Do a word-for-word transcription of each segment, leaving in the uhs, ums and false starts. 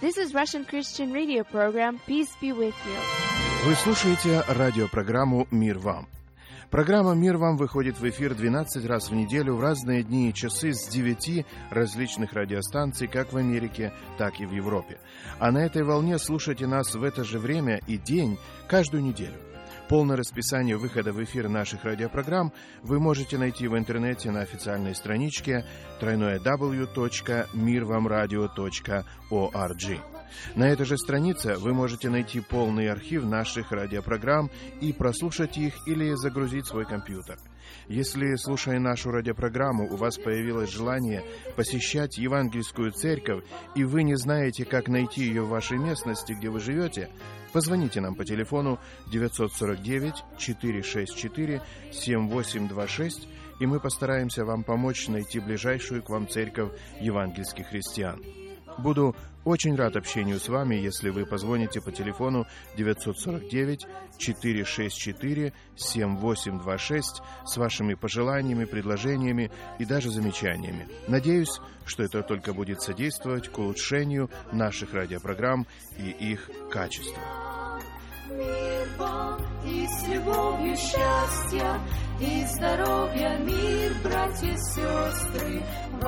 This is Russian Christian radio program. Peace be with you. Вы слушаете радиопрограмму «Мир вам». Программа «Мир вам» выходит в эфир двенадцать раз в неделю в разные дни и часы с девяти различных радиостанций, как в Америке, так и в Европе. А на этой волне слушайте нас в это же время и день каждую неделю. Полное расписание выхода в эфир наших радиопрограмм вы можете найти в интернете на официальной страничке дабл ю дабл ю дабл ю точка мир вам радио точка орг. На этой же странице вы можете найти полный архив наших радиопрограмм и прослушать их или загрузить в свой компьютер. Если, слушая нашу радиопрограмму, у вас появилось желание посещать евангельскую церковь, и вы не знаете, как найти ее в вашей местности, где вы живете, позвоните нам по телефону девять четыре девять четыре шесть четыре семь восемь два шесть, и мы постараемся вам помочь найти ближайшую к вам церковь евангельских христиан. Буду очень рад общению с вами, если вы позвоните по телефону девять четыре девять четыре шесть четыре семь восемь два шесть с вашими пожеланиями, предложениями и даже замечаниями. Надеюсь, что это только будет содействовать к улучшению наших радиопрограмм и их качества. Мир вам и с любовью счастья и здоровья, мир, братья и сестры,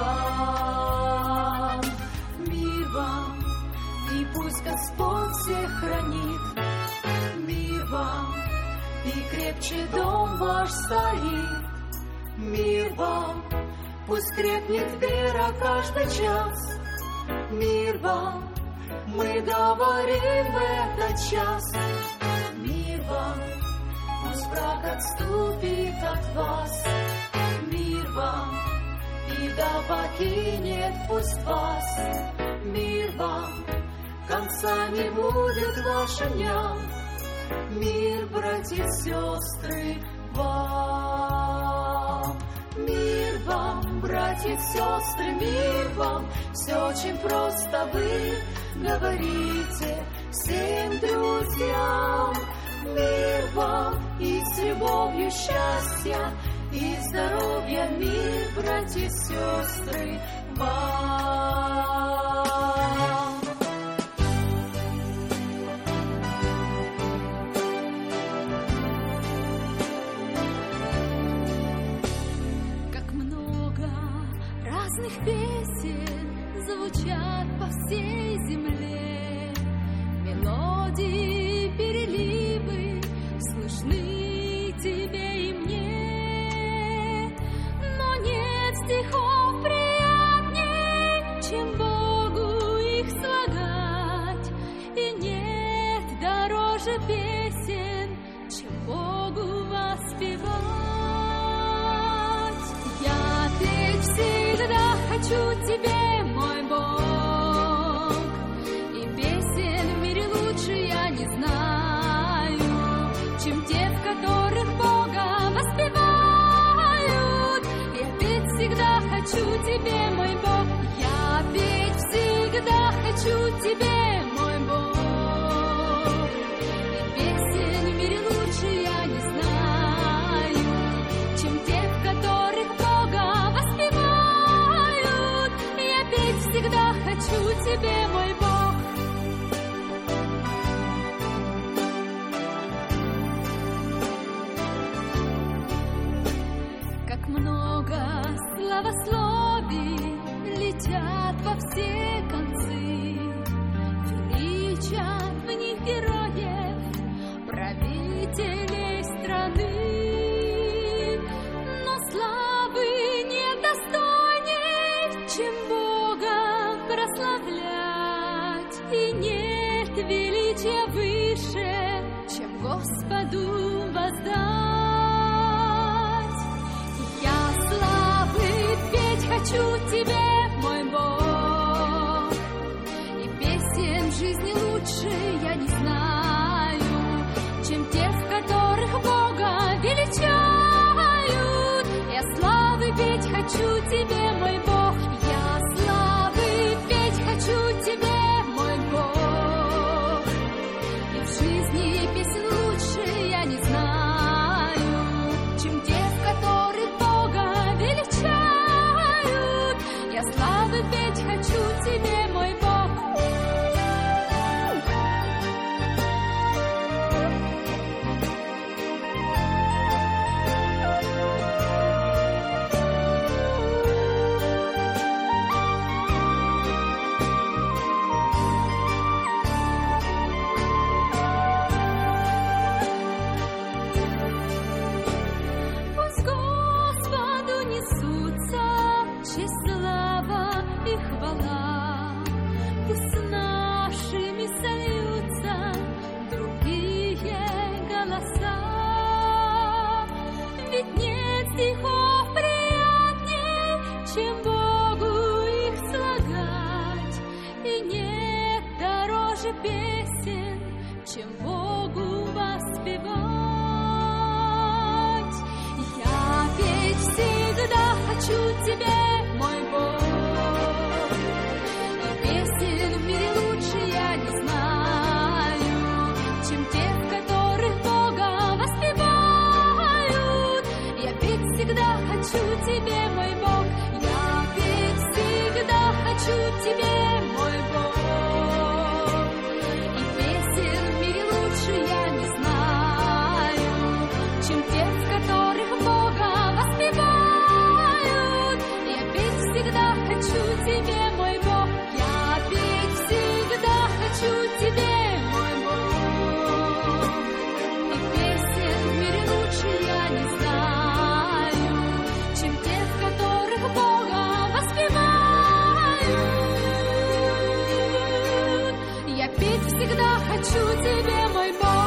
вам. Мир вам, и пусть Господь всех хранит. Мир вам, и крепче дом ваш стоит. Мир вам, пусть крепнет вера каждый час. Мир вам, мы говорим в этот час. Мир вам, пусть враг отступит от вас. Мир вам, и да покинет пусть вас. Мир вам, конца не будет вашим дням. Мир, братья и сестры, вам. Мир вам, братья и сестры, мир вам. Все очень просто, вы говорите всем друзьям. Мир вам и с любовью счастья и здоровья, мир, братья и сестры, вам. Как много разных песен звучат по всей земле, мелодии, переливы слышны тебе и мне, но нет стихов приятней, чем Богу их слагать, и нет дороже песен, чем Богу воспевать. Я ведь всегда хочу тебе, мой Бог, и песен в мире лучше я не знаю, чем те, в которых Бога воспевают. Я ведь всегда хочу тебе, мой Бог, я ведь всегда хочу тебе, мой Бог, и песен в мире лучше я не знаю, чем те, в которых Бога воспевают. Я ведь всегда хочу тебе, мой Бог. Как много славословий летят во все концы, величат в них героев, правителей страны, но славы недостойней, чем Бога прославлять, и нет величия выше, чем Господу воздать. Хочу тебе, мой Бог, и песен в жизни лучше я не знаю, чем те, в которых Бога величают. Я славы петь хочу тебе, мой Бог, я славы петь хочу тебе, мой Бог, и в жизни песен лучше я не знаю, чем те, в которых Бога величают. Я славы петь хочу тебе, мой Бог. тебе, мой Бог. Я ведь всегда хочу тебе, мой Бог. И песен в мире лучше я не знаю, чем те, в которых Бога воспевают. Я ведь всегда хочу тебе, мой Бог. Я ведь всегда хочу тебе, мой Бог. И песен в мире лучше я не знаю, чем те, в которых Бога воспевают. Я петь всегда хочу тебе, мой Бог.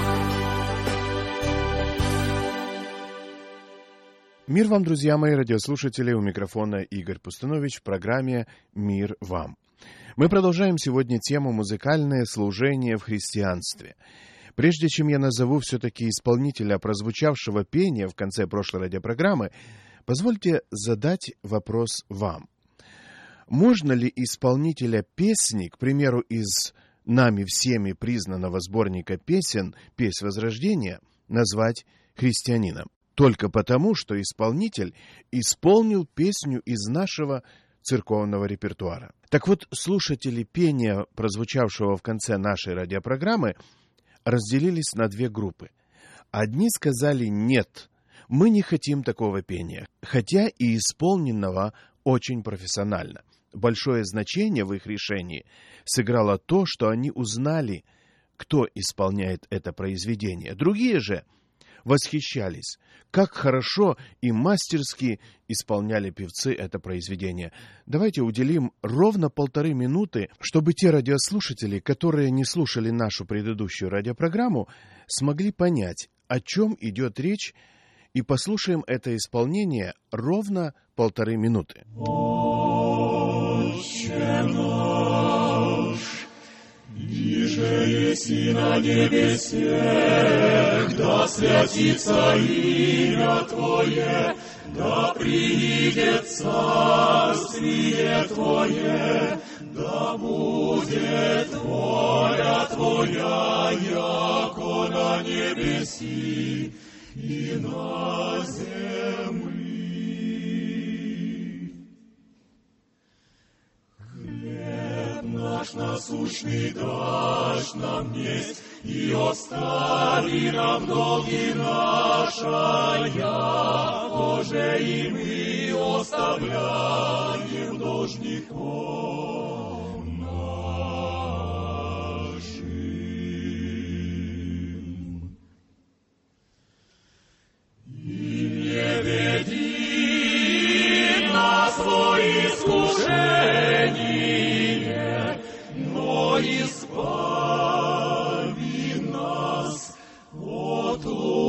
Мир вам, друзья мои радиослушатели, у микрофона Игорь Пустунович в программе «Мир вам». Мы продолжаем сегодня тему «Музыкальное служение в христианстве». Прежде чем я назову все-таки исполнителя прозвучавшего пения в конце прошлой радиопрограммы, позвольте задать вопрос вам. Можно ли исполнителя песни, к примеру, из нами всеми признанного сборника песен «Песнь Возрождения», назвать христианином? Только потому, что исполнитель исполнил песню из нашего церковного репертуара. Так вот, слушатели пения, прозвучавшего в конце нашей радиопрограммы, разделились на две группы. Одни сказали «нет, мы не хотим такого пения», хотя и исполненного очень профессионально. Большое значение в их решении сыграло то, что они узнали, кто исполняет это произведение. Другие же восхищались, как хорошо и мастерски исполняли певцы это произведение. Давайте уделим ровно полторы минуты, чтобы те радиослушатели, которые не слушали нашу предыдущую радиопрограмму, смогли понять, о чем идет речь, и послушаем это исполнение ровно полторы минуты. Отче наш, ниже еси на небесе, да святится имя Твое, да приидет царствие Твое, да будет воля Твоя, яко на небеси и на земли. Хлеб наш насущный дашь нам днесь, и остави нам долги наши, якоже и мы оставляем должников нашим. И не веди нас во искушение, но избави нас от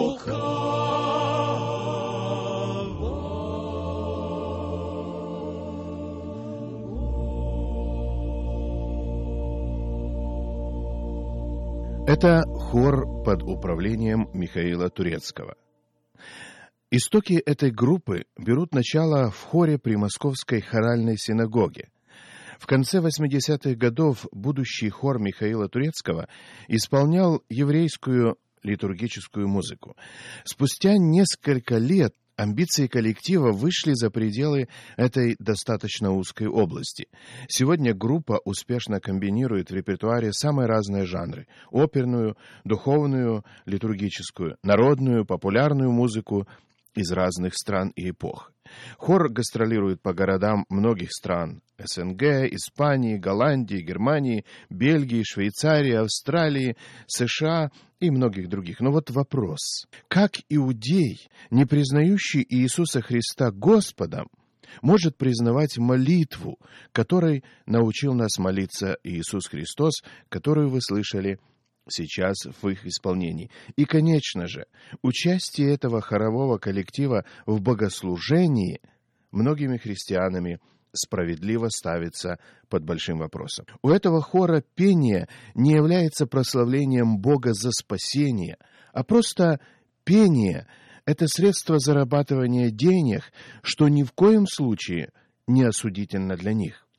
лукавого. Это хор под управлением Михаила Турецкого. Истоки этой группы берут начало в хоре при Московской хоральной синагоге. В конце восьмидесятых годов будущий хор Михаила Турецкого исполнял еврейскую литургическую музыку. Спустя несколько лет амбиции коллектива вышли за пределы этой достаточно узкой области. Сегодня группа успешно комбинирует в репертуаре самые разные жанры – оперную, духовную, литургическую, народную, популярную музыку из разных стран и эпох. Хор гастролирует по городам многих стран – эс эн гэ, Испании, Голландии, Германии, Бельгии, Швейцарии, Австралии, США и многих других. Но вот вопрос. Как иудей, не признающий Иисуса Христа Господом, может признавать молитву, которой научил нас молиться Иисус Христос, которую вы слышали сейчас в их исполнении? И, конечно же, участие этого хорового коллектива в богослужении многими христианами справедливо ставится под большим вопросом. У этого хора пение не является прославлением Бога за спасение, а просто пение — это средство зарабатывания денег, что ни в коем случае не осудительно для них.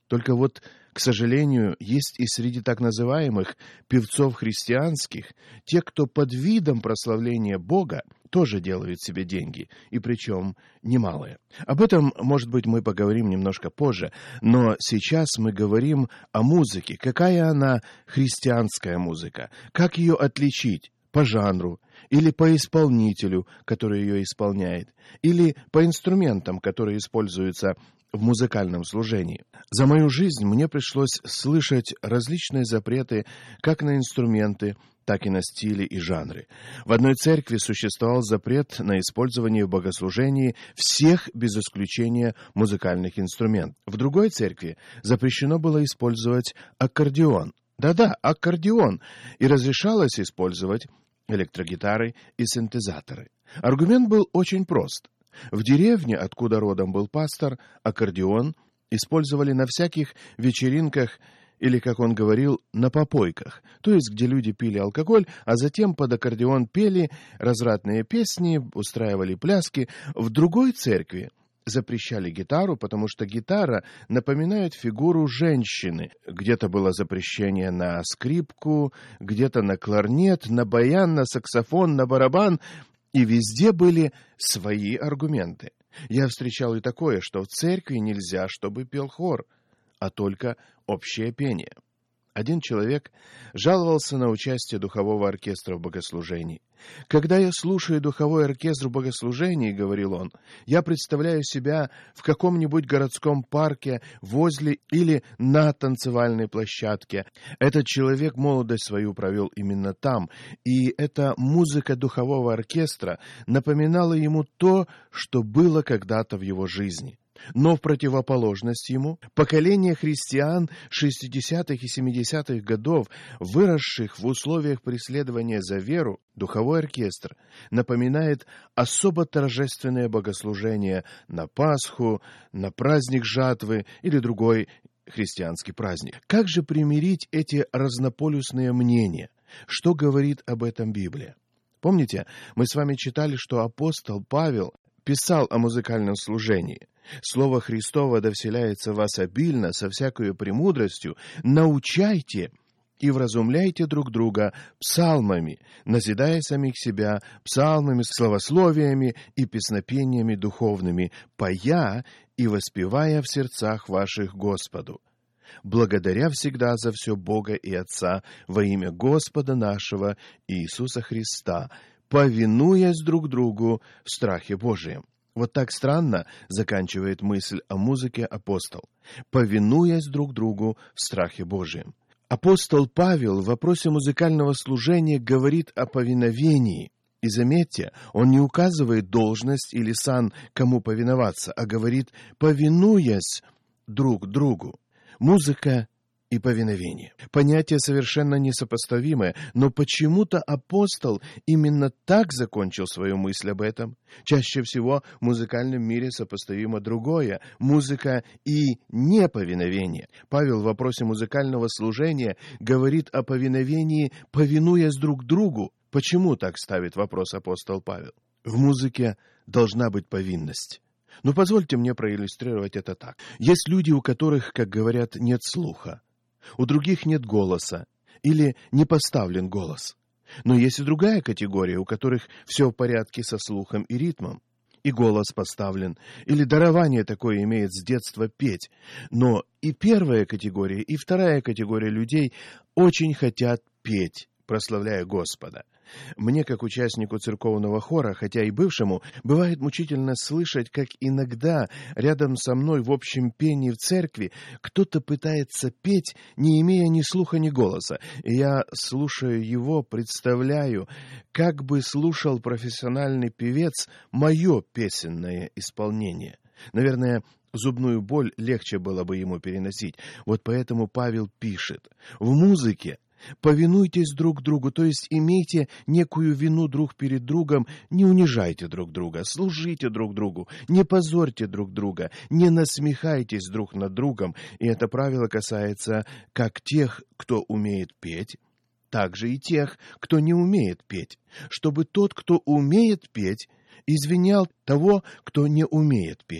Только вот, к сожалению, есть и среди так называемых певцов христианских те, кто под видом прославления Бога тоже делают себе деньги, и причем немалые. Об этом, может быть, мы поговорим немножко позже, но сейчас мы говорим о музыке. Какая она христианская музыка? Как ее отличить? По жанру, или по исполнителю, который ее исполняет, или по инструментам, которые используются в музыкальном служении. За мою жизнь мне пришлось слышать различные запреты как на инструменты, так и на стили и жанры. В одной церкви существовал запрет на использование в богослужении всех, без исключения, музыкальных инструментов. В другой церкви запрещено было использовать аккордеон. Да-да, аккордеон. И разрешалось использовать электрогитары и синтезаторы. Аргумент был очень прост. В деревне, откуда родом был пастор, аккордеон использовали на всяких вечеринках или, как он говорил, на попойках, то есть где люди пили алкоголь, а затем под аккордеон пели развратные песни, устраивали пляски. В другой церкви запрещали гитару, потому что гитара напоминает фигуру женщины. Где-то было запрещение на скрипку, где-то на кларнет, на баян, на саксофон, на барабан, и везде были свои аргументы. Я встречал и такое, что в церкви нельзя, чтобы пел хор, а только общее пение. Один человек жаловался на участие духового оркестра в богослужении. «Когда я слушаю духовой оркестр в богослужении, — говорил он, — я представляю себя в каком-нибудь городском парке возле или на танцевальной площадке. Этот человек молодость свою провел именно там, и эта музыка духового оркестра напоминала ему то, что было когда-то в его жизни». Но в противоположность ему, поколение христиан шестидесятых и семидесятых годов, выросших в условиях преследования за веру, духовой оркестр напоминает особо торжественное богослужение на Пасху, на праздник жатвы или другой христианский праздник. Как же примирить эти разнополюсные мнения? Что говорит об этом Библия? Помните, мы с вами читали, что апостол Павел писал о музыкальном служении. «Слово Христово да вселяется в вас обильно, со всякою премудростью, научайте и вразумляйте друг друга псалмами, назидая самих себя псалмами, славословиями и песнопениями духовными, поя и воспевая в сердцах ваших Господу, благодаря всегда за все Бога и Отца во имя Господа нашего Иисуса Христа, повинуясь друг другу в страхе Божием». Вот так странно заканчивает мысль о музыке апостол. «Повинуясь друг другу в страхе Божием». Апостол Павел в вопросе музыкального служения говорит о повиновении. И заметьте, он не указывает должность или сан, кому повиноваться, а говорит «повинуясь друг другу». Музыка и повиновение. Понятия совершенно несопоставимые, но почему-то апостол именно так закончил свою мысль об этом. Чаще всего в музыкальном мире сопоставимо другое – музыка и неповиновение. Павел в вопросе музыкального служения говорит о повиновении, повинуясь друг другу. Почему так ставит вопрос апостол Павел? В музыке должна быть повинность. Но позвольте мне проиллюстрировать это так. Есть люди, у которых, как говорят, нет слуха. У других нет голоса или не поставлен голос. Но есть и другая категория, у которых все в порядке со слухом и ритмом. И голос поставлен, или дарование такое имеет с детства петь. Но и первая категория, и вторая категория людей очень хотят петь, прославляя Господа. Мне, как участнику церковного хора, хотя и бывшему, бывает мучительно слышать, как иногда рядом со мной в общем пении в церкви кто-то пытается петь, не имея ни слуха, ни голоса. И я, слушаю его, представляю, как бы слушал профессиональный певец мое песенное исполнение. Наверное, зубную боль легче было бы ему переносить. Вот поэтому Павел пишет: в музыке повинуйтесь друг другу, то есть имейте некую вину друг перед другом, не унижайте друг друга, служите друг другу, не позорьте друг друга, не насмехайтесь друг над другом. И это правило касается как тех, кто умеет петь, так же и тех, кто не умеет петь, чтобы тот, кто умеет петь, извинял того, кто не умеет петь.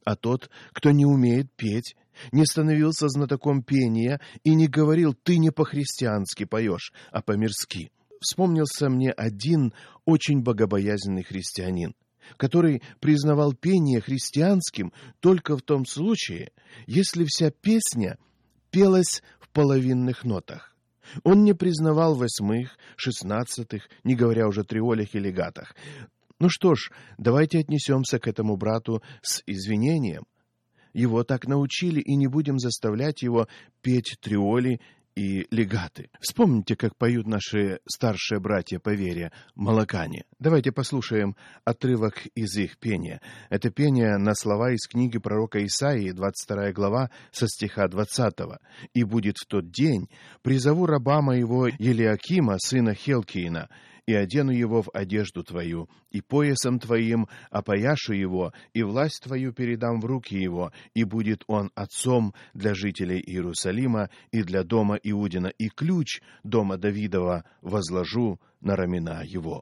А тот, кто не умеет петь, не становился знатоком пения и не говорил: «Ты не по-христиански поешь, а по-мирски». Вспомнился мне один очень богобоязненный христианин, который признавал пение христианским только в том случае, если вся песня пелась в половинных нотах. Он не признавал восьмых, шестнадцатых, не говоря уже триолях и легатах. Ну что ж, давайте отнесемся к этому брату с извинением. Его так научили, и не будем заставлять его петь триоли и легаты. Вспомните, как поют наши старшие братья по вере молокане. Давайте послушаем отрывок из их пения. Это пение на слова из книги пророка Исаии, двадцать вторая глава, со стиха двадцатого. «И будет в тот день, призову раба моего Елиакима, сына Хелкиина, и одену его в одежду твою, и поясом твоим опояшу его, и власть твою передам в руки его, и будет он отцом для жителей Иерусалима и для дома Иудина, и ключ дома Давидова возложу на рамена его».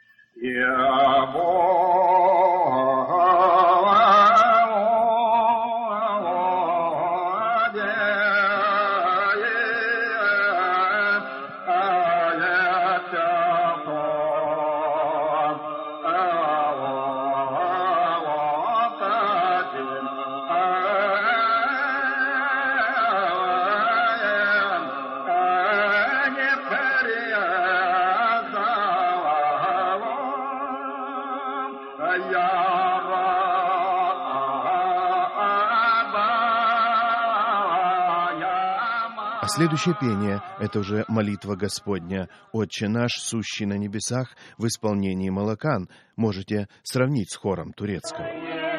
А следующее пение — это уже молитва Господня «Отче наш, сущий на небесах» в исполнении молокан. Можете сравнить с хором турецкого.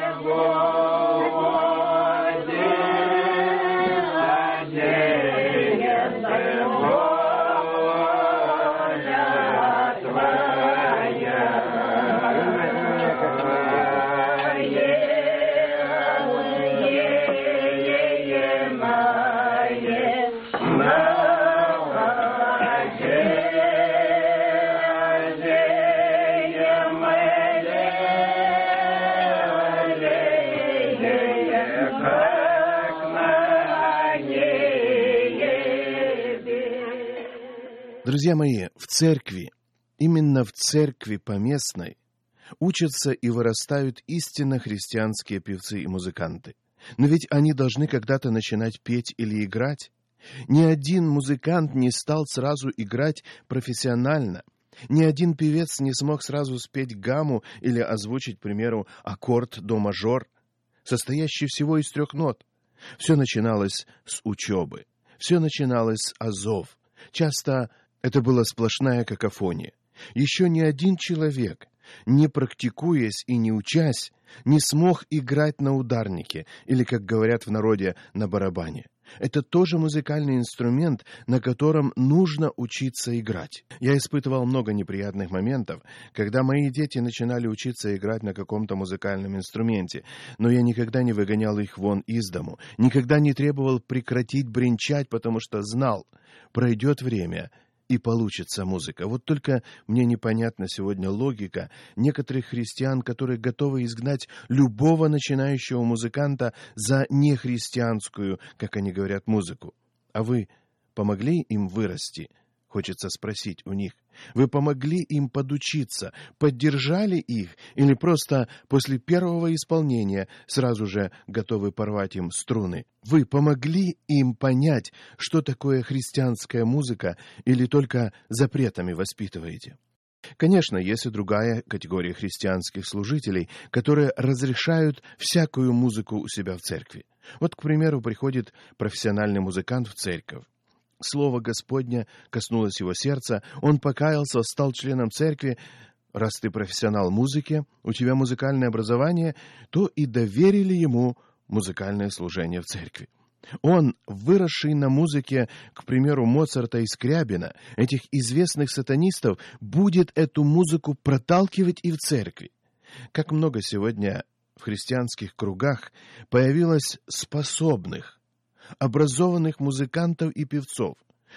Друзья мои, в церкви, именно в церкви поместной, учатся и вырастают истинно христианские певцы и музыканты. Но ведь они должны когда-то начинать петь или играть. Ни один музыкант не стал сразу играть профессионально. Ни один певец не смог сразу спеть гамму или озвучить, к примеру, аккорд до-мажор, состоящий всего из трех нот. Все начиналось с учебы, все начиналось с азов. Часто это была сплошная какофония. Еще ни один человек, не практикуясь и не учась, не смог играть на ударнике или, как говорят в народе, на барабане. Это тоже музыкальный инструмент, на котором нужно учиться играть. Я испытывал много неприятных моментов, когда мои дети начинали учиться играть на каком-то музыкальном инструменте, но я никогда не выгонял их вон из дому, никогда не требовал прекратить бренчать, потому что знал, пройдет время, и получится музыка. Вот только мне непонятна сегодня логика некоторых христиан, которые готовы изгнать любого начинающего музыканта за нехристианскую, как они говорят, музыку. А вы помогли им вырасти? Хочется спросить у них. Вы помогли им подучиться, поддержали их, или просто после первого исполнения сразу же готовы порвать им струны? Вы помогли им понять, что такое христианская музыка, или только запретами воспитываете? Конечно, есть и другая категория христианских служителей, которые разрешают всякую музыку у себя в церкви. Вот, к примеру, приходит профессиональный музыкант в церковь. Слово Господня коснулось его сердца, он покаялся, стал членом церкви. Раз ты профессионал музыки, у тебя музыкальное образование, то и доверили ему музыкальное служение в церкви. Он, выросший на музыке, к примеру, Моцарта и Скрябина, этих известных сатанистов, будет эту музыку проталкивать и в церкви. Как много сегодня в христианских кругах появилось способных, образованных музыкантов и певцов,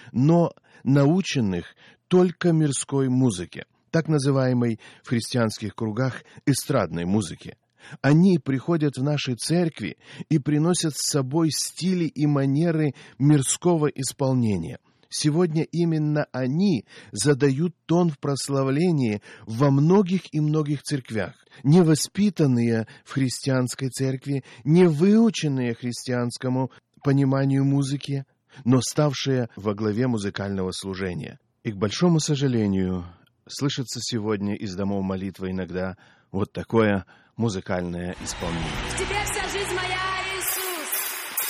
но наученных только мирской музыке, так называемой в христианских кругах эстрадной музыке. Они приходят в наши церкви и приносят с собой стили и манеры мирского исполнения. Сегодня именно они задают тон в прославлении во многих и многих церквях. Не воспитанные в христианской церкви, не выученные христианскому пониманию музыки, но ставшие во главе музыкального служения. И, к большому сожалению, слышится сегодня из домов молитвы иногда вот такое музыкальное исполнение. В тебе вся жизнь моя, Иисус.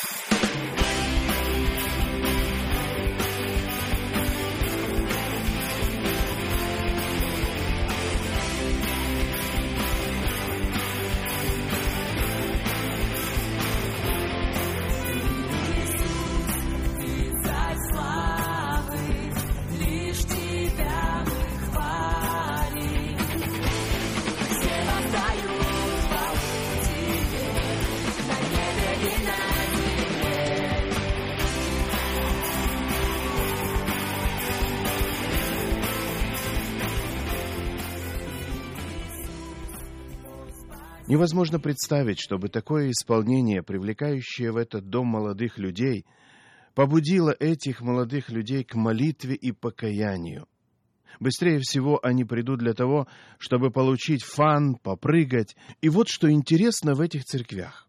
Невозможно представить, чтобы такое исполнение, привлекающее в этот дом молодых людей, побудило этих молодых людей к молитве и покаянию. Быстрее всего они придут для того, чтобы получить фан, попрыгать. И вот что интересно в этих церквях.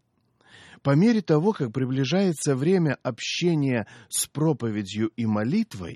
По мере того, как приближается время общения с проповедью и молитвой,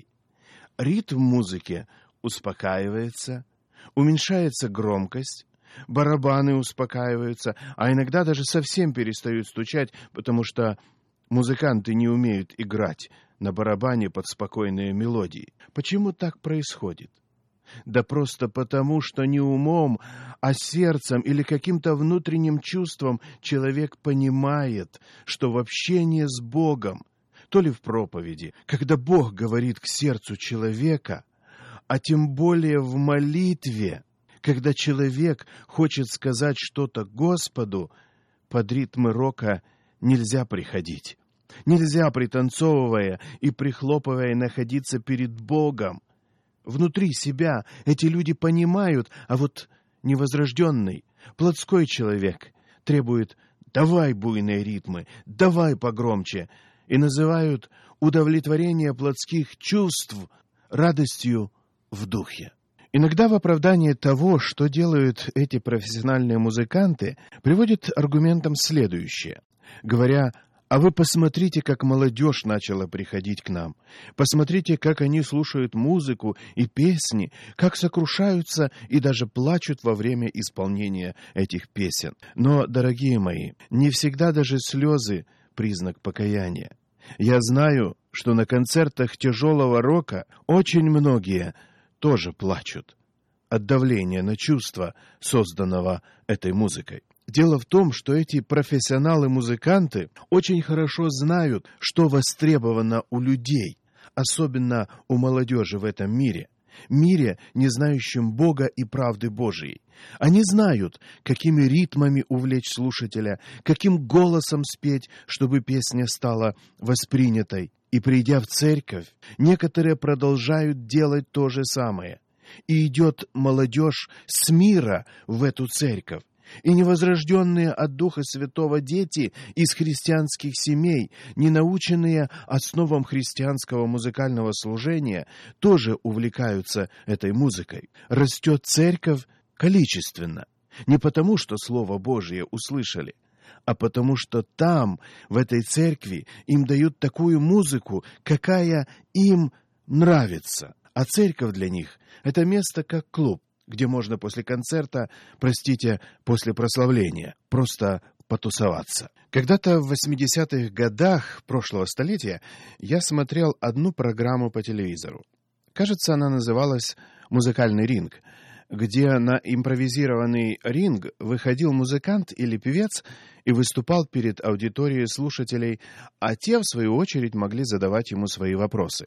ритм музыки успокаивается, уменьшается громкость, барабаны успокаиваются, а иногда даже совсем перестают стучать, потому что музыканты не умеют играть на барабане под спокойные мелодии. Почему так происходит? Да просто потому, что не умом, а сердцем или каким-то внутренним чувством человек понимает, что в общении с Богом, то ли в проповеди, когда Бог говорит к сердцу человека, а тем более в молитве, когда человек хочет сказать что-то Господу, под ритмы рока нельзя приходить. Нельзя, пританцовывая и прихлопывая, находиться перед Богом. Внутри себя эти люди понимают, а вот невозрожденный, плотской человек требует «давай буйные ритмы, давай погромче», и называют удовлетворение плотских чувств радостью в духе. Иногда в оправдание того, что делают эти профессиональные музыканты, приводят аргументом следующее, говоря: «А вы посмотрите, как молодежь начала приходить к нам. Посмотрите, как они слушают музыку и песни, как сокрушаются и даже плачут во время исполнения этих песен». Но, дорогие мои, не всегда даже слезы – признак покаяния. Я знаю, что на концертах тяжелого рока очень многие тоже плачут от давления на чувства, созданного этой музыкой. Дело в том, что эти профессионалы-музыканты очень хорошо знают, что востребовано у людей, особенно у молодежи в этом мире, мире, не знающем Бога и правды Божией. Они знают, какими ритмами увлечь слушателя, каким голосом спеть, чтобы песня стала воспринятой. И, придя в церковь, некоторые продолжают делать то же самое. И идет молодежь с мира в эту церковь. И невозрожденные от Духа Святого дети из христианских семей, не наученные основам христианского музыкального служения, тоже увлекаются этой музыкой. Растет церковь количественно. Не потому, что Слово Божие услышали, а потому что там, в этой церкви, им дают такую музыку, какая им нравится. А церковь для них – это место как клуб, где можно после концерта, простите, после прославления, просто потусоваться. Когда-то в восьмидесятых годах прошлого столетия я смотрел одну программу по телевизору. Кажется, она называлась «Музыкальный ринг», где на импровизированный ринг выходил музыкант или певец и выступал перед аудиторией слушателей, а те, в свою очередь, могли задавать ему свои вопросы.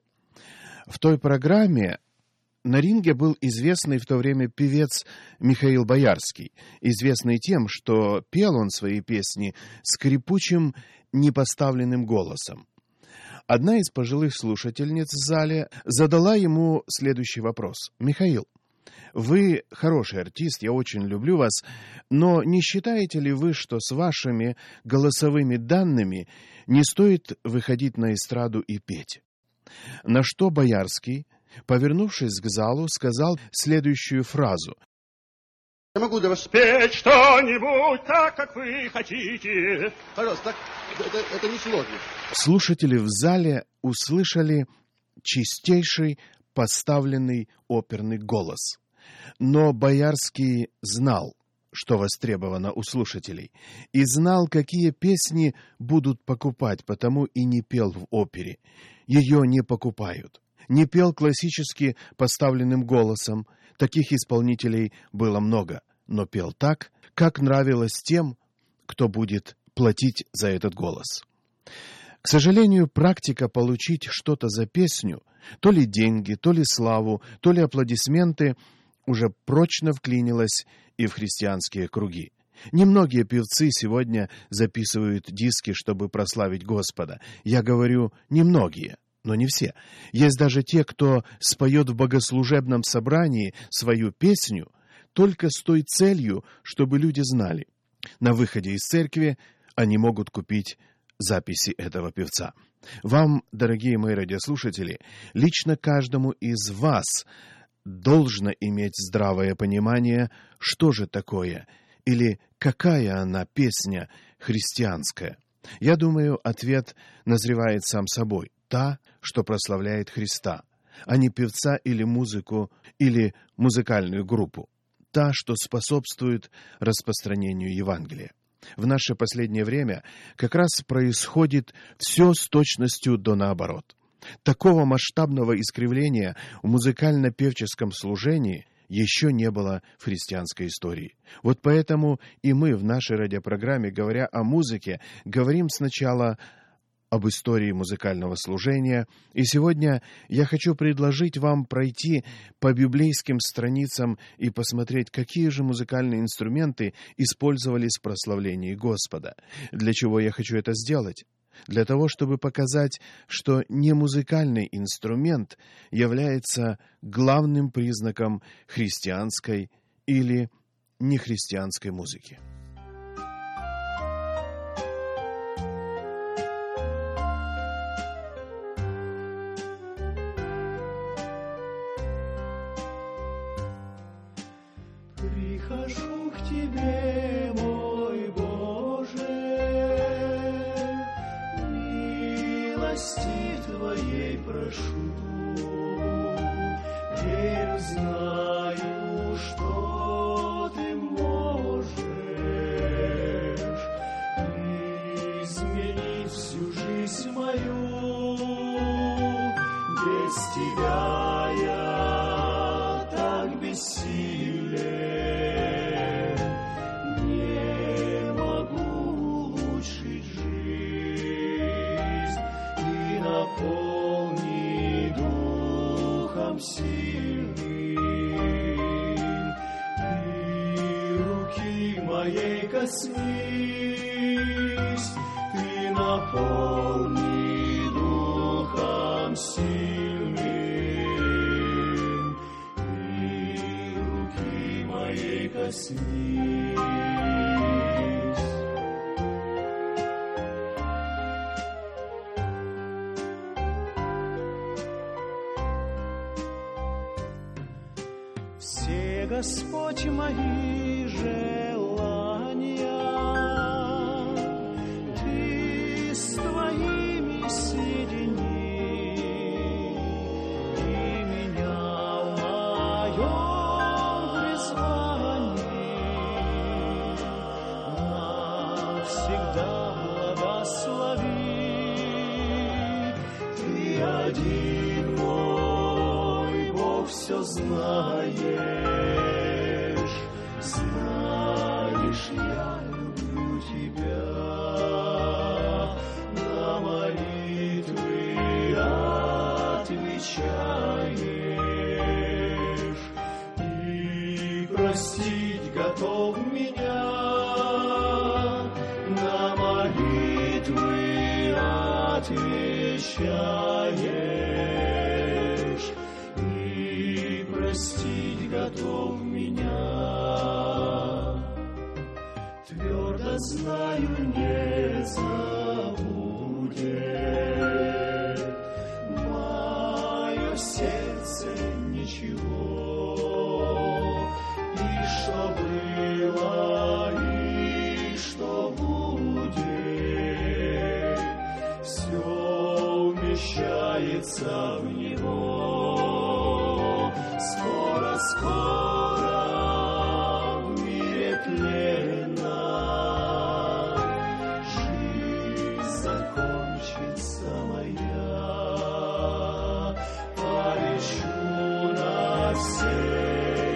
В той программе на ринге был известный в то время певец Михаил Боярский, известный тем, что пел он свои песни скрипучим, непоставленным голосом. Одна из пожилых слушательниц в зале задала ему следующий вопрос. «Михаил, Вы хороший артист, я очень люблю вас, но не считаете ли вы, что с вашими голосовыми данными не стоит выходить на эстраду и петь? На что Боярский, повернувшись к залу, сказал следующую фразу. Я могу для вас Спеть что-нибудь так, как вы хотите. Пожалуйста, так, это, это не сложно. Слушатели в зале услышали чистейший поставленный оперный голос. Но Боярский знал, что востребовано у слушателей, и знал, какие песни будут покупать, потому и не пел в опере. Ее не покупают. Не пел классически поставленным голосом. Таких исполнителей было много, но пел так, как нравилось тем, кто будет платить за этот голос. К сожалению, практика получить что-то за песню, то ли деньги, то ли славу, то ли аплодисменты, уже прочно вклинилась и в христианские круги. Немногие певцы сегодня записывают диски, чтобы прославить Господа. Я говорю, немногие, но не все. Есть даже те, кто споет в богослужебном собрании свою песню только с той целью, чтобы люди знали. На выходе из церкви они могут купить записи этого певца. Вам, дорогие мои радиослушатели, лично каждому из вас должно иметь здравое понимание, что же такое или какая она песня христианская. Я думаю, ответ назревает сам собой. Та, что прославляет Христа, а не певца или музыку, или музыкальную группу. Та, что способствует распространению Евангелия. В наше последнее время как раз происходит все с точностью до наоборот. Такого масштабного искривления в музыкально-певческом служении еще не было в христианской истории. Вот поэтому и мы в нашей радиопрограмме, говоря о музыке, говорим сначала об истории музыкального служения. И сегодня я хочу предложить вам пройти по библейским страницам и посмотреть, какие же музыкальные инструменты использовались в прославлении Господа. Для чего я хочу это сделать? Для того, чтобы показать, что немузыкальный инструмент является главным признаком христианской или нехристианской музыки. Прихожу к Тебе, мой Боже, милости Твоей прошу. Верю, знаю, что Ты можешь изменить всю жизнь мою. Без Тебя я так бессилен. Наполни духом сильным, и руки моей коснись, ты наполни духом сильным, и руки моей коснись. Все, Господь, мои желания Ты с Твоими соедини, и меня в моем призвании навсегда благослови. Ты один мой Бог, все знаешь, знаешь, я люблю Тебя, на молитвы отвечаешь, и простить готов меня, на молитвы отвечаешь, и простить готов меня. Твердо знаю, не забудет мое сердце ничего. И что было, и что будет, все умещается в него. Скоро, скоро в мире тленном жизнь закончится моя. Полечу над всей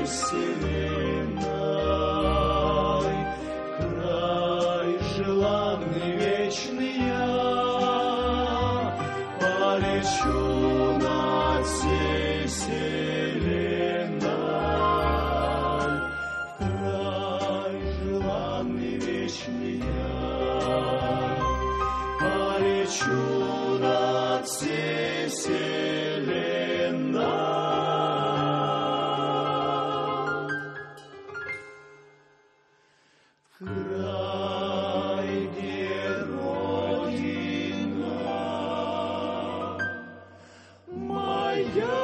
вселенной, край желанный вечный я. Полечу над всей вселенной, край желанный вечный я. Полечу над всей вселенной. Край, где Родина моя.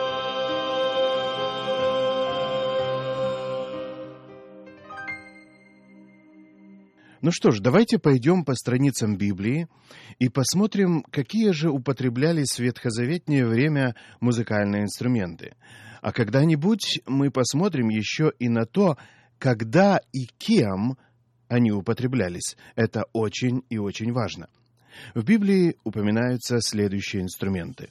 Ну что ж, давайте пойдем по страницам Библии и посмотрим, какие же употреблялись в ветхозаветное время музыкальные инструменты. А когда-нибудь мы посмотрим еще и на то, когда и кем они употреблялись. Это очень и очень важно. В Библии упоминаются следующие инструменты.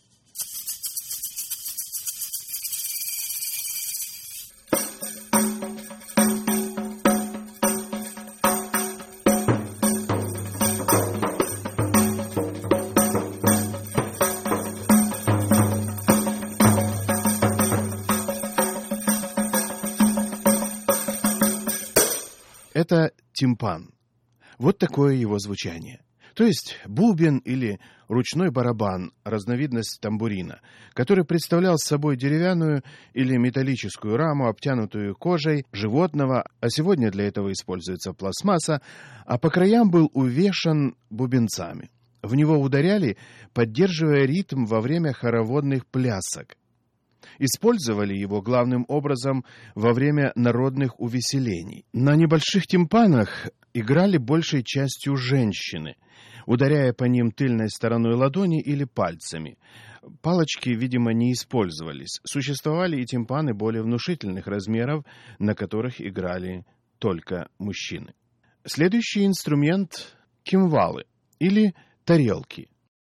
Это тимпан. Вот такое его звучание. То есть бубен или ручной барабан, разновидность тамбурина, который представлял собой деревянную или металлическую раму, обтянутую кожей животного, а сегодня для этого используется пластмасса, а по краям был увешан бубенцами. В него ударяли, поддерживая ритм во время хороводных плясок. Использовали его главным образом во время народных увеселений. На небольших тимпанах играли большей частью женщины, ударяя по ним тыльной стороной ладони или пальцами. Палочки, видимо, не использовались. Существовали и тимпаны более внушительных размеров, на которых играли только мужчины. Следующий инструмент — кимвалы или тарелки.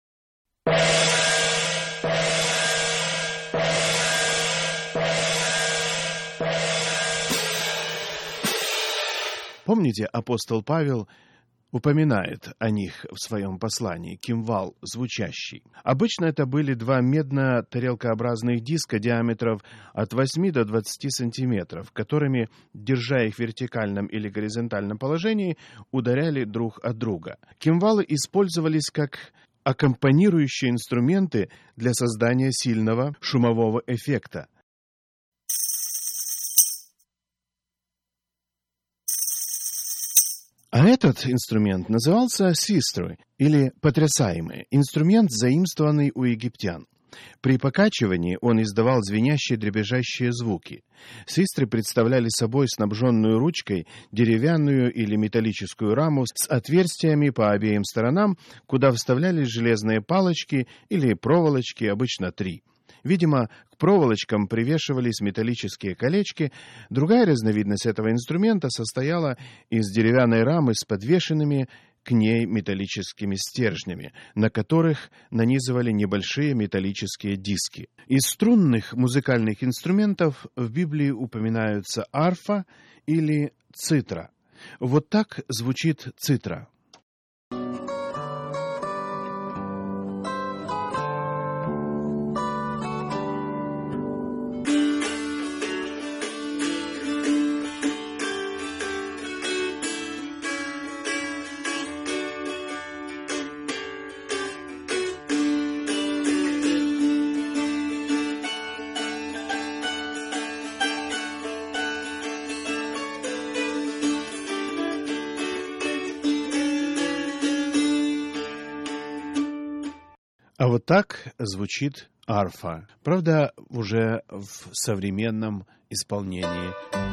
Помните, апостол Павел упоминает о них в своем послании, кимвал звучащий. Обычно это были два медно-тарелкообразных диска диаметров от восьми до двадцати сантиметров, которыми, держа их в вертикальном или горизонтальном положении, ударяли друг от друга. Кимвалы использовались как аккомпанирующие инструменты для создания сильного шумового эффекта. А этот инструмент назывался систрой, или потрясаемый, инструмент, заимствованный у египтян. При покачивании он издавал звенящие дребезжащие звуки. Систры представляли собой снабженную ручкой деревянную или металлическую раму с отверстиями по обеим сторонам, куда вставлялись железные палочки или проволочки, обычно три. Видимо, к проволочкам привешивались металлические колечки. Другая разновидность этого инструмента состояла из деревянной рамы с подвешенными к ней металлическими стержнями, на которых нанизывали небольшие металлические диски. Из струнных музыкальных инструментов в Библии упоминаются арфа или цитра. Вот так звучит цитра. А вот так звучит арфа. Правда, уже в современном исполнении.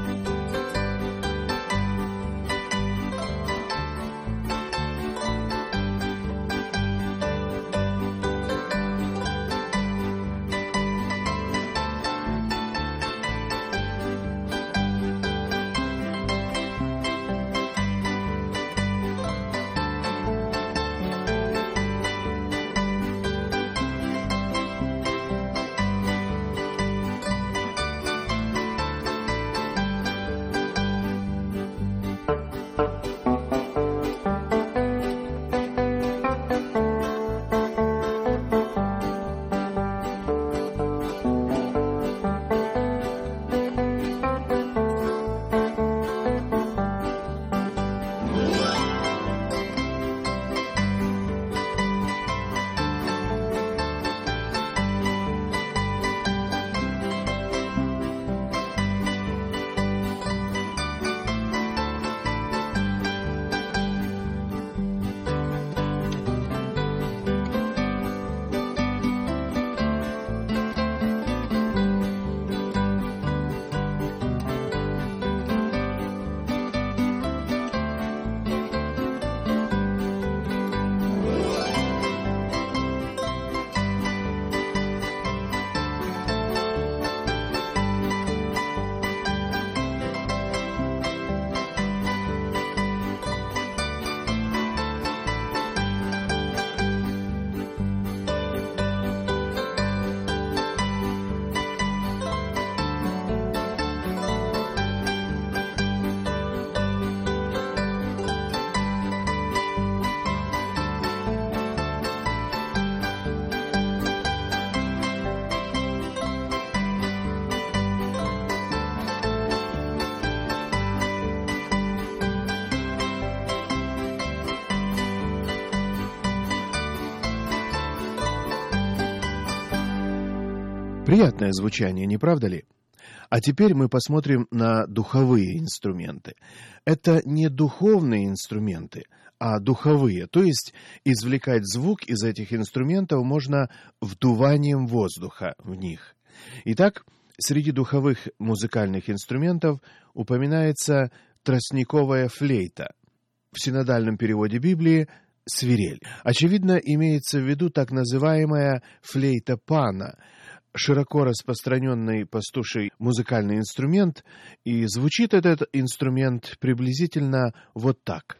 Приятное звучание, не правда ли? А теперь мы посмотрим на духовые инструменты. Это не духовные инструменты, а духовые. То есть извлекать звук из этих инструментов можно вдуванием воздуха в них. Итак, среди духовых музыкальных инструментов упоминается тростниковая флейта. В синодальном переводе Библии – свирель. Очевидно, имеется в виду так называемая флейта Пана, широко распространенный пастуший музыкальный инструмент, и звучит этот инструмент приблизительно вот так.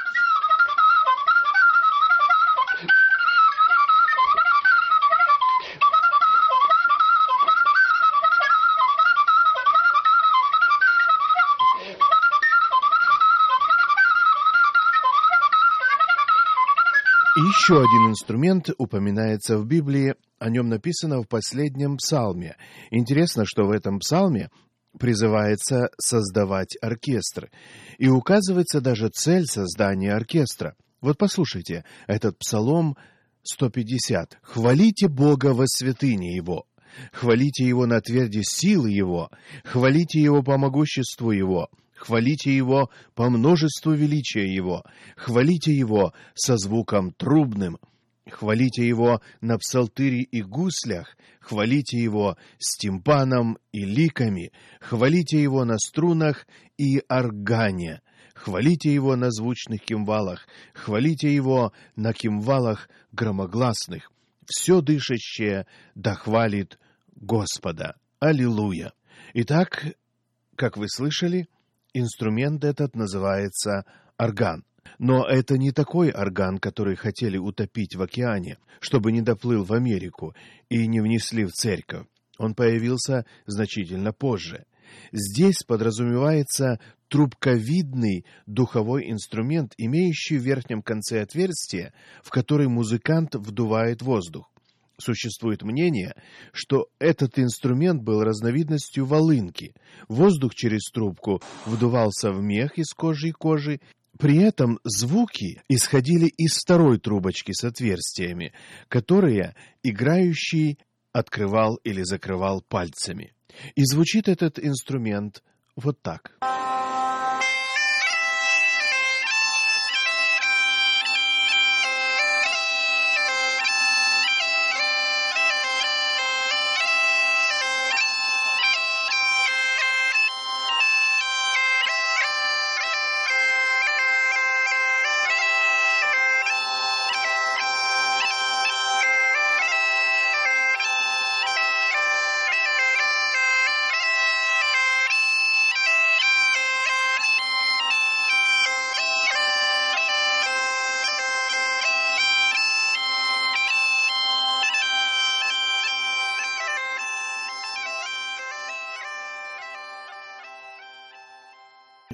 Еще один инструмент упоминается в Библии, о нем написано в последнем псалме. Интересно, что в этом псалме призывается создавать оркестр, и указывается даже цель создания оркестра. Вот послушайте, этот псалом сто пятьдесят. «Хвалите Бога во святыне Его, хвалите Его на тверди силы Его, хвалите Его по могуществу Его». Хвалите Его по множеству величия Его, хвалите Его со звуком трубным, хвалите Его на псалтыре и гуслях, хвалите Его с тимпаном и ликами, хвалите Его на струнах и органе, хвалите Его на звучных кимвалах, хвалите Его на кимвалах громогласных. Все дышащее да хвалит Господа. Аллилуйя! Итак, как вы слышали, инструмент этот называется орган. Но это не такой орган, который хотели утопить в океане, чтобы не доплыл в Америку и не внесли в церковь. Он появился значительно позже. Здесь подразумевается трубковидный духовой инструмент, имеющий в верхнем конце отверстие, в который музыкант вдувает воздух. Существует мнение, что этот инструмент был разновидностью волынки. Воздух через трубку вдувался в мех из кожи и кожи. При этом звуки исходили из второй трубочки с отверстиями, которые играющий открывал или закрывал пальцами. И звучит этот инструмент вот так.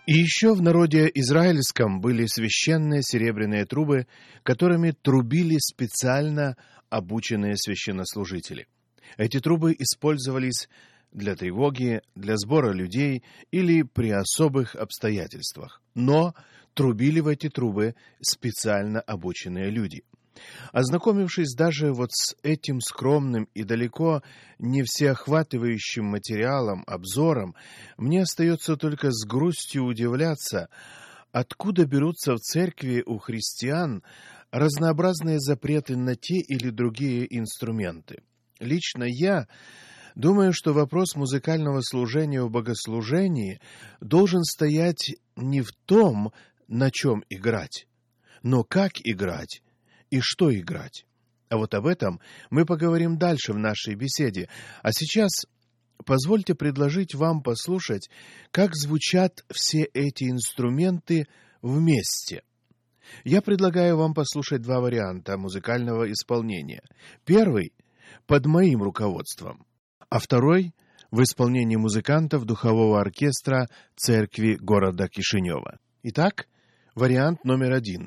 И еще в народе израильском были священные серебряные трубы, которыми трубили специально обученные священнослужители. Эти трубы использовались для тревоги, для сбора людей или при особых обстоятельствах. Но трубили в эти трубы специально обученные люди. Ознакомившись даже вот с этим скромным и далеко не всеохватывающим материалом, обзором, мне остается только с грустью удивляться, откуда берутся в церкви у христиан разнообразные запреты на те или другие инструменты. Лично я думаю, что вопрос музыкального служения в богослужении должен стоять не в том, на чем играть, но как играть и что играть. А вот об этом мы поговорим дальше в нашей беседе. А сейчас позвольте предложить вам послушать, как звучат все эти инструменты вместе. Я предлагаю вам послушать два варианта музыкального исполнения. Первый — под моим руководством, а второй — в исполнении музыкантов духового оркестра церкви города Кишинева. Итак, вариант номер один.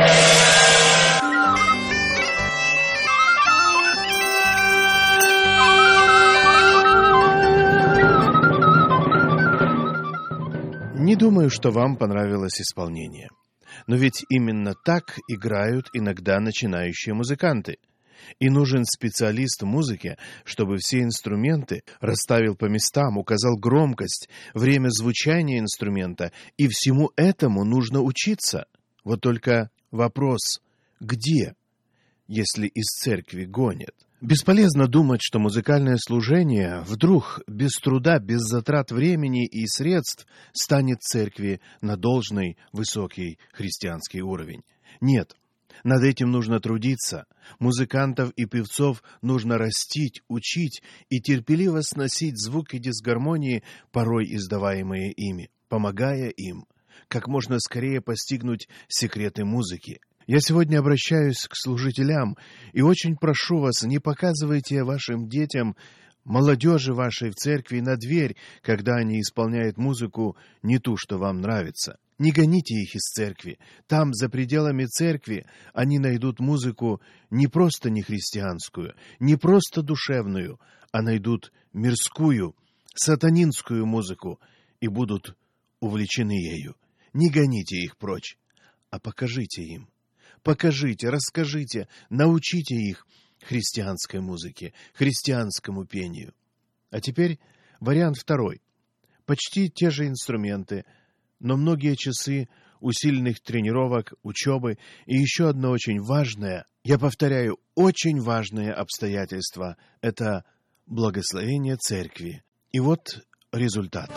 Не думаю, что вам понравилось исполнение. Но ведь именно так играют иногда начинающие музыканты. И нужен специалист в музыке, чтобы все инструменты расставил по местам, указал громкость, время звучания инструмента, и всему этому нужно учиться. Вот только вопрос «где?», если из церкви гонят? Бесполезно думать, что музыкальное служение вдруг, без труда, без затрат времени и средств, станет церкви на должный высокий христианский уровень. Нет, над этим нужно трудиться. Музыкантов и певцов нужно растить, учить и терпеливо сносить звуки дисгармонии, порой издаваемые ими, помогая им как можно скорее постигнуть секреты музыки. Я сегодня обращаюсь к служителям и очень прошу вас, не показывайте вашим детям, молодежи вашей в церкви на дверь, когда они исполняют музыку, не ту, что вам нравится. Не гоните их из церкви. Там, за пределами церкви, они найдут музыку не просто нехристианскую, не просто душевную, а найдут мирскую, сатанинскую музыку и будут увлечены ею. Не гоните их прочь, а покажите им. Покажите, расскажите, научите их христианской музыке, христианскому пению. А теперь вариант второй. Почти те же инструменты, но многие часы усиленных тренировок, учебы и еще одно очень важное, я повторяю, очень важное обстоятельство – это благословение церкви. И вот результат.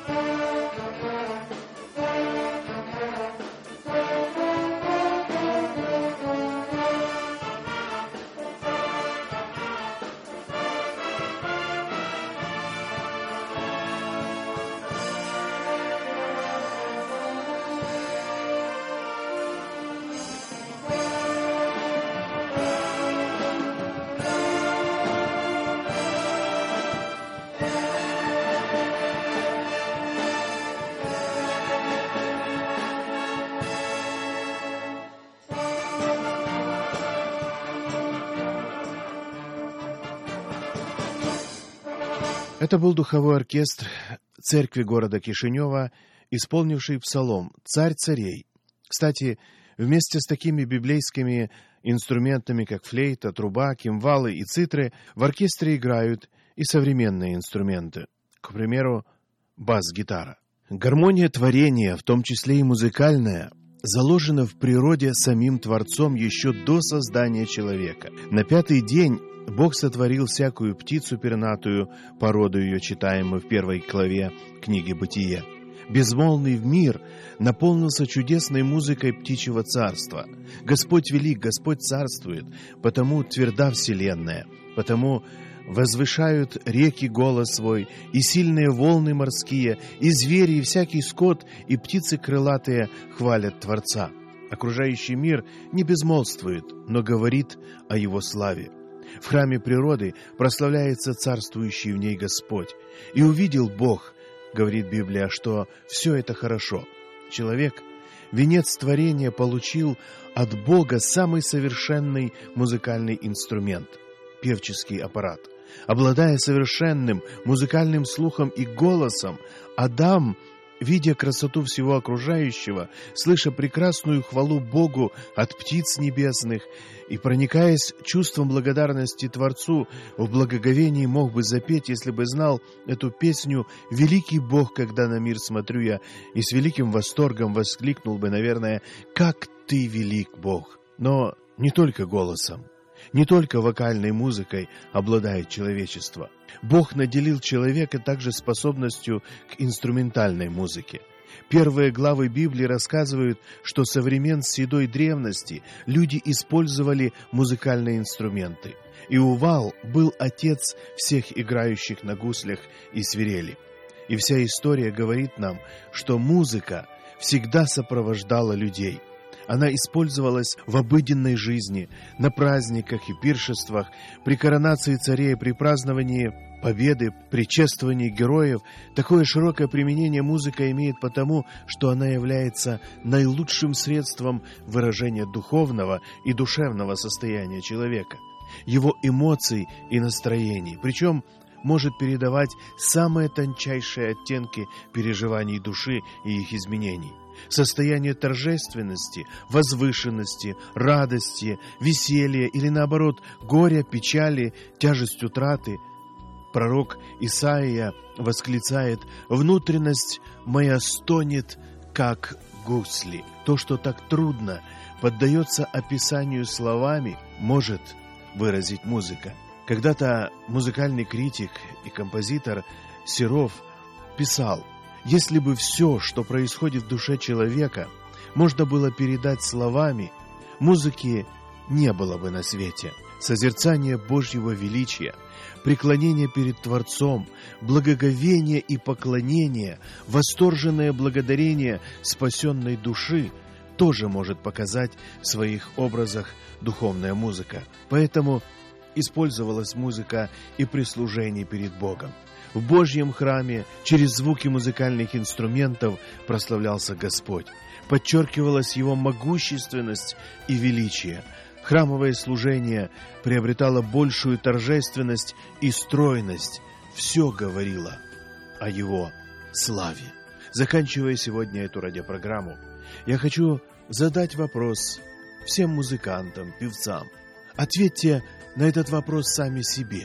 Это был духовой оркестр церкви города Кишинева, исполнивший псалом «Царь царей». Кстати, вместе с такими библейскими инструментами, как флейта, труба, кимвалы и цитры, в оркестре играют и современные инструменты. К примеру, бас-гитара. Гармония творения, в том числе и музыкальная, заложена в природе самим Творцом еще до создания человека. На пятый день Бог сотворил всякую птицу пернатую, породу ее читаемую в первой главе книги «Бытие». Безмолвный мир наполнился чудесной музыкой птичьего царства. Господь велик, Господь царствует, потому тверда вселенная, потому возвышают реки голос свой, и сильные волны морские, и звери, и всякий скот, и птицы крылатые хвалят Творца. Окружающий мир не безмолвствует, но говорит о его славе. В храме природы прославляется царствующий в ней Господь. И увидел Бог, говорит Библия, что все это хорошо. Человек, венец творения, получил от Бога самый совершенный музыкальный инструмент – певческий аппарат. Обладая совершенным музыкальным слухом и голосом, Адам, видя красоту всего окружающего, слыша прекрасную хвалу Богу от птиц небесных и проникаясь чувством благодарности Творцу, в благоговении мог бы запеть, если бы знал эту песню «Великий Бог, когда на мир смотрю я», и с великим восторгом воскликнул бы, наверное, «Как ты велик, Бог!» Но не только голосом, не только вокальной музыкой обладает человечество. Бог наделил человека также способностью к инструментальной музыке. Первые главы Библии рассказывают, что со времен седой древности люди использовали музыкальные инструменты. Иувал был отец всех играющих на гуслях и свирели. И вся история говорит нам, что музыка всегда сопровождала людей. Она использовалась в обыденной жизни, на праздниках и пиршествах, при коронации царей, при праздновании победы, при чествовании героев. Такое широкое применение музыка имеет потому, что она является наилучшим средством выражения духовного и душевного состояния человека, его эмоций и настроений. Причем может передавать самые тончайшие оттенки переживаний души и их изменений. Состояние торжественности, возвышенности, радости, веселья или, наоборот, горя, печали, тяжесть утраты. Пророк Исаия восклицает: «Внутренность моя стонет, как гусли». То, что так трудно поддается описанию словами, может выразить музыка. Когда-то музыкальный критик и композитор Серов писал: «Если бы все, что происходит в душе человека, можно было передать словами, музыки не было бы на свете». Созерцание Божьего величия, преклонение перед Творцом, благоговение и поклонение, восторженное благодарение спасенной души тоже может показать в своих образах духовная музыка. Поэтому использовалась музыка и при служении перед Богом. В Божьем храме через звуки музыкальных инструментов прославлялся Господь. Подчеркивалась Его могущественность и величие. Храмовое служение приобретало большую торжественность и стройность. Все говорило о Его славе. Заканчивая сегодня эту радиопрограмму, я хочу задать вопрос всем музыкантам, певцам. Ответьте на этот вопрос сами себе.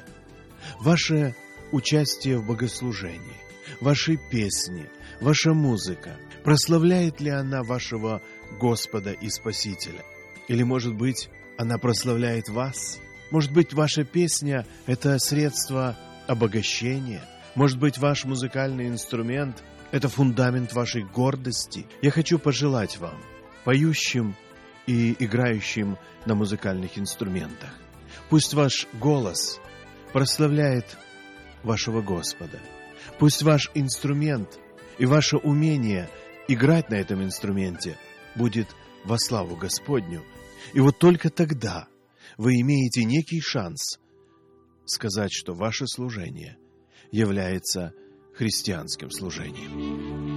Ваше участие в богослужении, ваши песни, ваша музыка, прославляет ли она вашего Господа и Спасителя? Или, может быть, она прославляет вас? Может быть, ваша песня – это средство обогащения? Может быть, ваш музыкальный инструмент – это фундамент вашей гордости. Я хочу пожелать вам, поющим и играющим на музыкальных инструментах, пусть ваш голос прославляет вашего Господа. Пусть ваш инструмент и ваше умение играть на этом инструменте будет во славу Господню. И вот только тогда вы имеете некий шанс сказать, что ваше служение является христианским служением.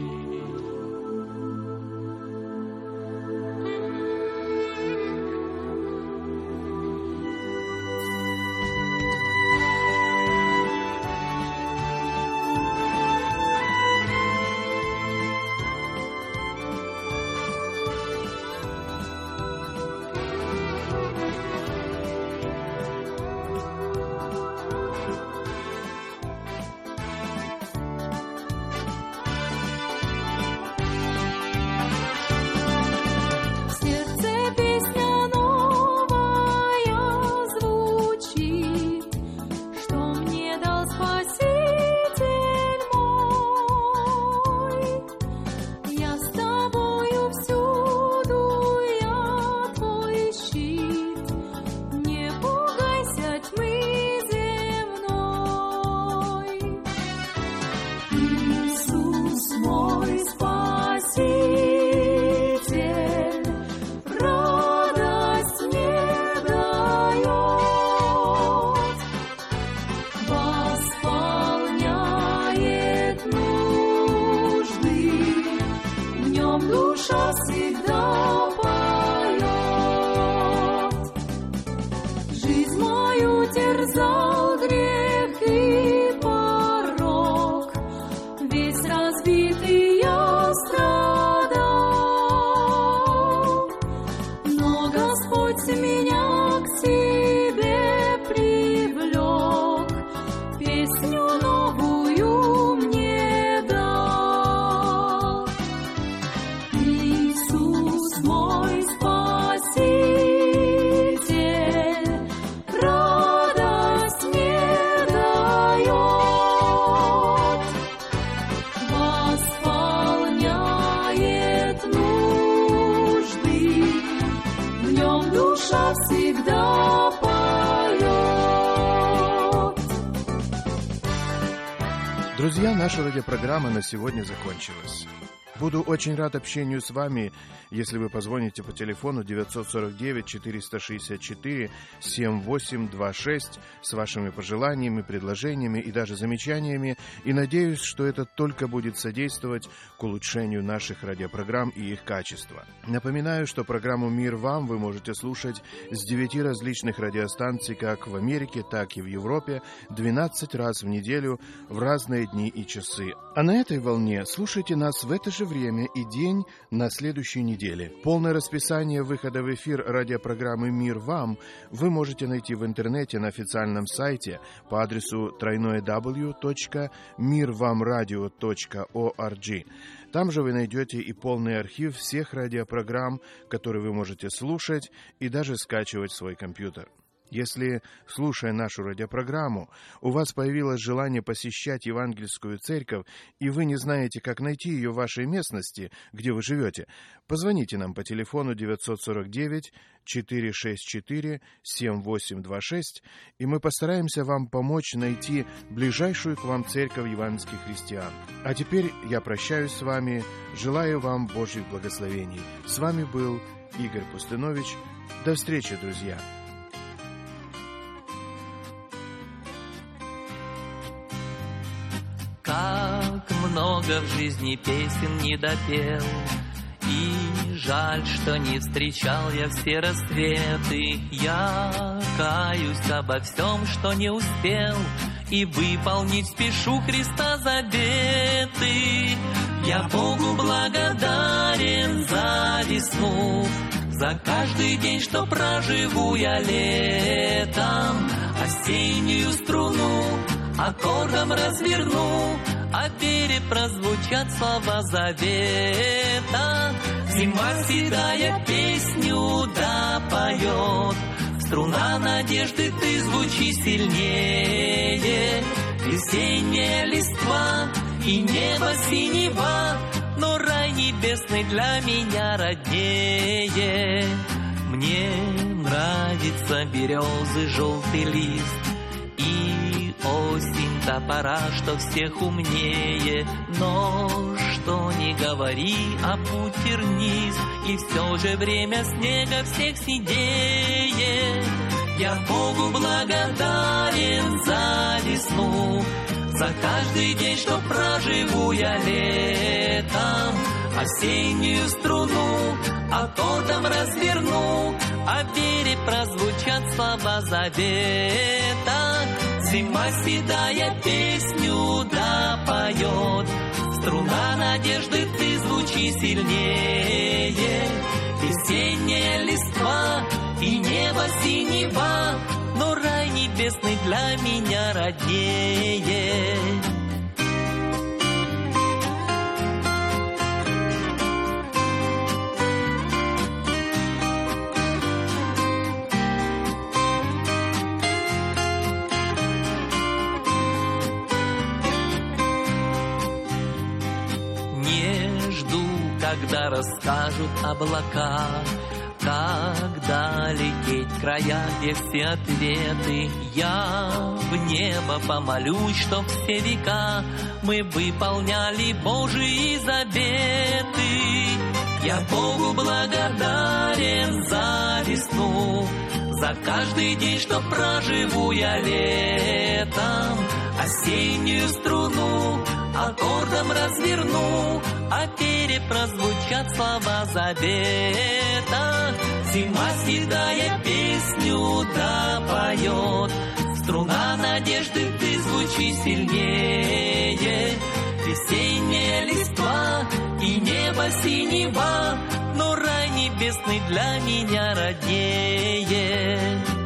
Друзья, наша радиопрограмма на сегодня закончилась. Буду очень рад общению с вами, если вы позвоните по телефону девятьсот сорок девять четыреста шестьдесят четыре семь восемь два шесть с вашими пожеланиями, предложениями и даже замечаниями, и надеюсь, что это только будет содействовать к улучшению наших радиопрограмм и их качества. Напоминаю, что программу «Мир вам» вы можете слушать с девяти различных радиостанций как в Америке, так и в Европе двенадцать раз в неделю в разные дни и часы. А на этой волне слушайте нас в это же время и день на следующей неделе. Полное расписание выхода в эфир радиопрограммы «Мир вам» вы можете найти в интернете на официальном сайте по адресу дабл ю дабл ю дабл ю точка мир вам радио точка орг. Там же вы найдете и полный архив всех радиопрограмм, которые вы можете слушать и даже скачивать в свой компьютер. Если, слушая нашу радиопрограмму, у вас появилось желание посещать евангельскую церковь, и вы не знаете, как найти ее в вашей местности, где вы живете, позвоните нам по телефону девятьсот сорок девять четыреста шестьдесят четыре семь восемь два шесть, и мы постараемся вам помочь найти ближайшую к вам церковь евангельских христиан. А теперь я прощаюсь с вами, желаю вам Божьих благословений. С вами был Игорь Пустынович. До встречи, друзья! Как много в жизни песен не допел, и жаль, что не встречал я все рассветы. Я каюсь обо всем, что не успел, и выполнить спешу Христа заветы. Я Богу благодарен за весну, за каждый день, что проживу я летом. Осеннюю струну аккордом разверну, а в вере прозвучат слова завета. Зима седая песню да поет, струна надежды ты звучи сильнее. Весенняя листва и небо синего, но рай небесный для меня роднее. Мне нравится березы желтый лист и осень та пора, что всех умнее. Но что ни говори, а путь тернист, и все же время снега всех сидее. Я Богу благодарен за весну, за каждый день, что проживу я летом. Осеннюю струну аккордом разверну, а в вере прозвучат слова завета. Зима седая песню допоет, струна надежды ты звучи сильнее. Весенняя листва и небо синего, но рай небесный для меня роднее. Когда расскажут облака, когда лететь в края, где все ответы, я в небо помолюсь, чтоб все века мы выполняли Божьи заветы. Я Богу благодарен за весну, за каждый день, что проживу я летом. Осеннюю струну аккордом разверну, а в вере прозвучат слова завета. Зима седая песню допоет, струна надежды ты звучи сильнее. Весенняя листва и небо синего, но рай небесный для меня роднее.